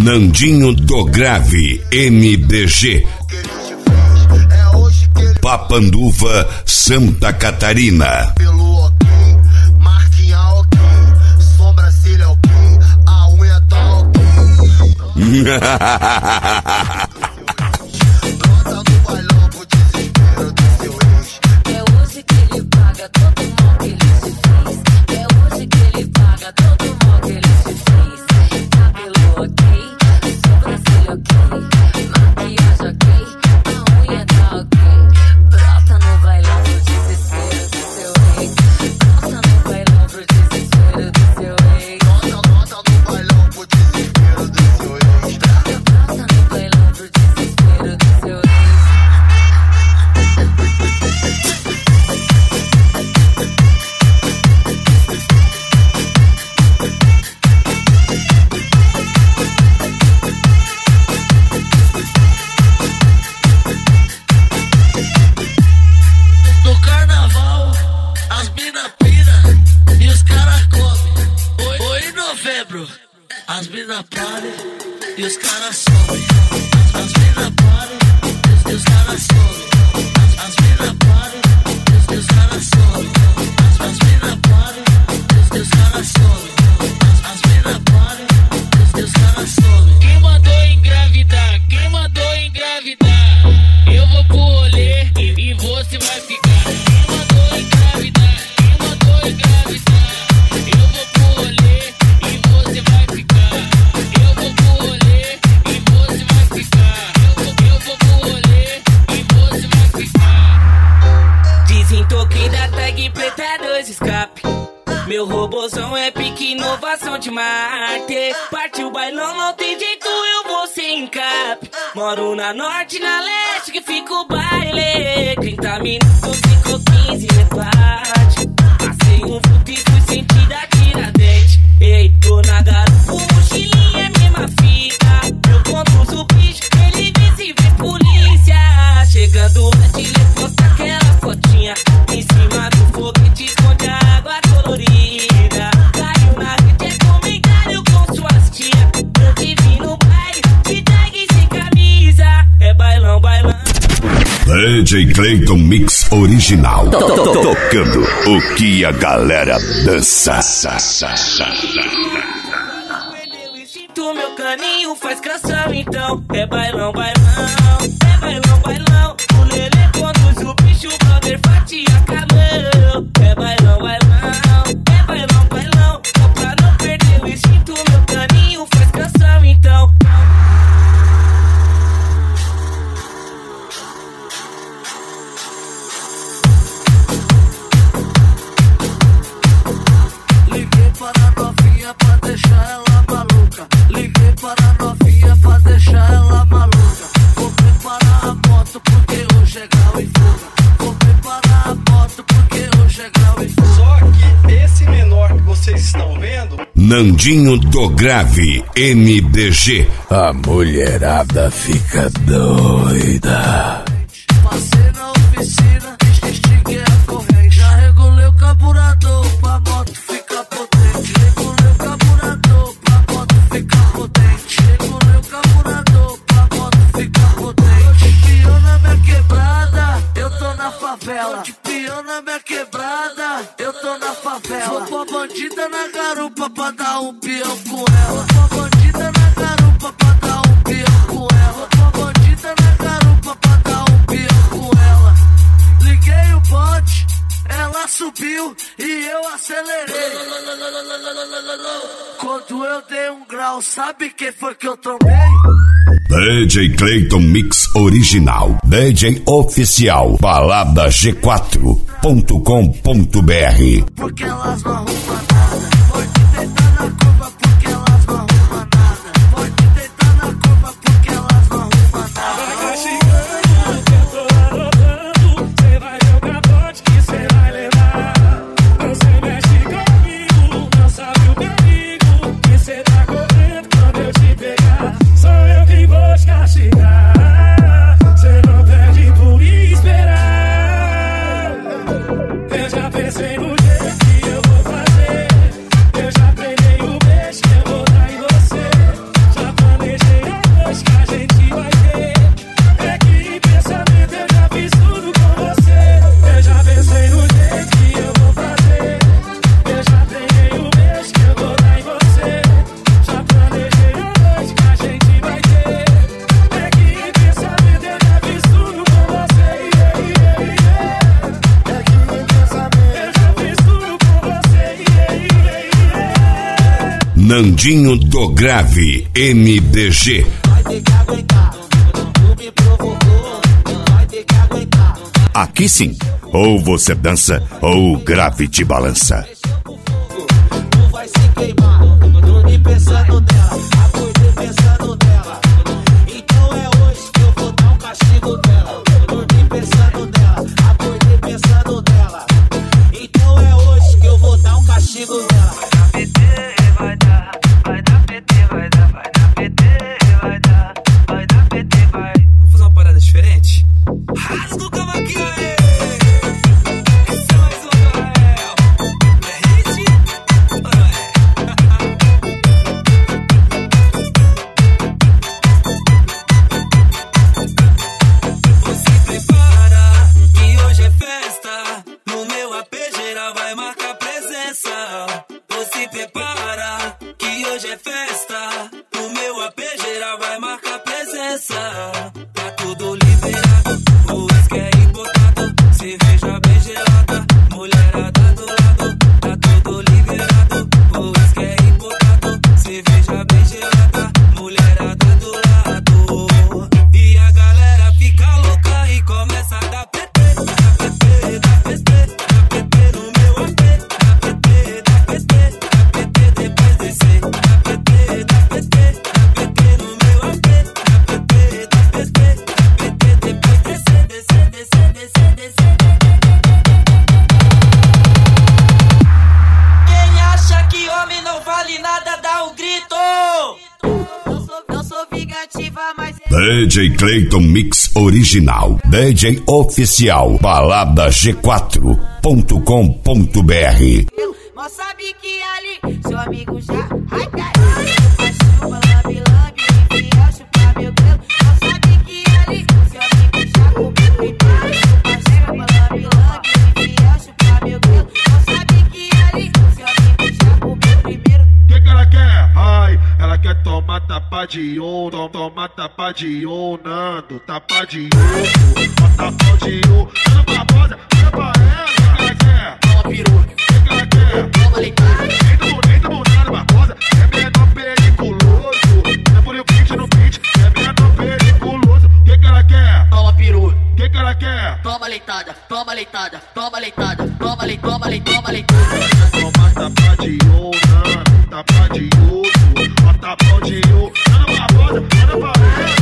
Nandinho do Grave, MBG. Papanduva, Santa Catarina. Pelo ok, marquinha ok, sobrancelha ok, a unha tá ok. Brota no bailão pro desespero do seu ex. É hoje que ele paga todo o mal que ele te fez. É hoje que ele paga todo o mal que ele te fez. Cabelo ok, sobrancelha ok, maquiagem ok, a unha tá ok. Brota no bailão pro desespero do seu ex. Brota no bailão pro desespero do seu ex. Brota no bailão pro desespero do seu ex. Brota no bailão pro desespero do seu ex. No carnaval, as mina pira e os caras comem. Oi, novembro, as mina parem e os caras somem. As mina parem e os caras somem. As mina parem e os caras somem. As mina parem e os caras somem. As mina parem e os caras somem. Quem mandou engravidar? Quem mandou engravidar? Eu vou pro rolê e você vai ficar. Quem mandou engravidar? Quem mandou engravidar? Eu vou pro rolê e você vai ficar. Eu vou pro rolê e você vai ficar. Eu vou pro rolê e você vai ficar. Desentoquei da tag preta 2 escape. Meu robôzão é pique inovação de Marte. Partiu o bailão, não tem jeito, eu vou sem cap. Moro na norte, na leste, que fica o baile. 30 minutos, ficou 15 rebate. Passei um vulto e fui sentir a Tiradentes. Ei, tô na garupa, mochilinha é mesma fita. Eu conduzo o bicho, ele vê se vê polícia. Chegando lá, te posta aquela fotinha. Em cima do foguete, esconde a água colorida. Caiu na rede, é comentário com suas tia. Eu te vi no baile, de tag sem camisa. É bailão, bailão. DJ Clayton Mix Original. Tocando o que a galera dança. Sinto meu caninho, faz canção então. É bailão, bailão. É bailão, bailão. O Lelê conduz o bicho, o brother fatia cabelo. É bailão, bailão. É bailão, bailão. Só pra não perder o instinto, meu caninho, faz canção então. Liguei para a novinha pra deixar ela maluca. Liguei para a novinha pra deixar ela maluca. Vou preparar a moto porque hoje é grau e fuga. Vou preparar a moto porque hoje é grau e fuga. Só que esse menor que vocês estão vendo, Nandinho do Grave, MBG. A mulherada fica doida. Passei na oficina, estiguei a corrente. Já regulei o carburador pra moto ficar potente. Regulei o carburador pra moto ficar potente. Regulei o carburador pra moto ficar potente. De peão na minha quebrada, eu tô na favela. De peão na minha quebrada, eu tô na favela. Vou pra bandida na garupa pra dar um peão com ela. Vou pra bandida na garupa pra dar um peão com ela. Vou pra bandida na garupa pra dar um peão com ela. Liguei o bonde, ela subiu e eu acelerei. Quando eu dei um grau, sabe quem foi que eu trombei? DJ Clayton Mix Original. DJ Oficial. Balada G4.com.br. Porque elas não arrumam nada. Pode deitar na curva porque elas não arrumam nada. Pode deitar na curva porque elas não arrumam nada. Vai chegando, que eu tô anotando. Cê vai ver o capote que cê vai levar. Você mexe comigo, não sabe o perigo que cê tá correndo quando eu te pegar. Sou eu quem vou te castigar. Cê não perde por esperar. Eu já pensei no jeito que eu vou fazer. Eu já treinei o beijo. Nandinho do Grave, MDG. Vai ter que aguentar, tu me provocou. Vai ter que aguentar. Aqui sim, ou você dança ou o grave te balança. Tu vai se queimar, dormir pensando nela, acordei pensando nela. Então é hoje que eu vou dar um castigo dela. Dormir pensando nela, acordei pensando nela. Então é hoje que eu vou dar um castigo dela. Vai dar PT, vai dar PT, vai dar PT, vai. Vamos fazer uma parada diferente? Rasga o cavaquinho aí! Esse é mais um Noel. É hit? Ou não é? Você prepara que hoje é festa. No meu AP geral vai marcar presença. Você prepara que hoje é festa. No meu AP geral vai marcar presença. Tá tudo liberado, o uísque é importado. Cerveja bem gelada, mulherada do lado. Tá tudo liberado, o uísque é importado. Cerveja bem gelada, mulherada do lado. E a galera fica louca e começa a dar PT. Dá PT, dá PT, dá PT no meu AP. Dá PT, dá PT, dá PT depois descer. Dá PT, dá PT, dá PT no meu AP. Dá PT, dá PT, dá PT depois descer, descer, descer, descer, descer. Quem acha que homem não vale nada, dá um grito! Não sou vingativa, mas DJ Clayton Mix Original, DJ Oficial, baladaG4.com.br. mal sabe que ali seu amigo já. Ai, caralho, chupa, lambe, lambe, enfia, chupa meu grelo. Mal sabe que ali seu amigo já comeu primeiro. Chupa, lambe, lambe, enfia, chupa meu grelo. Mal sabe que ali seu amigo já comeu primeiro. Que ela quer? Ai, ela quer tomar tapa de ouro, tomar tapa de ouro, Nando, tapa de ouro, tapa de ouro. Ana Barbosa, olha pra ela, que ela quer? Toma peru, Que ela quer? toma leitada. Eita, Ana Barbosa, é menor periculoso. Não é por eu pitch no pitch, é menor periculoso. Que ela quer? Toma peru, Que ela quer? toma leitada, toma leitada, toma leitada, toma leitada, toma leitada, toma leitada. Tomar tapa de ouro, Nando, tapa de ouro, tapa de ouro. Ana Barbosa, olha pra ela.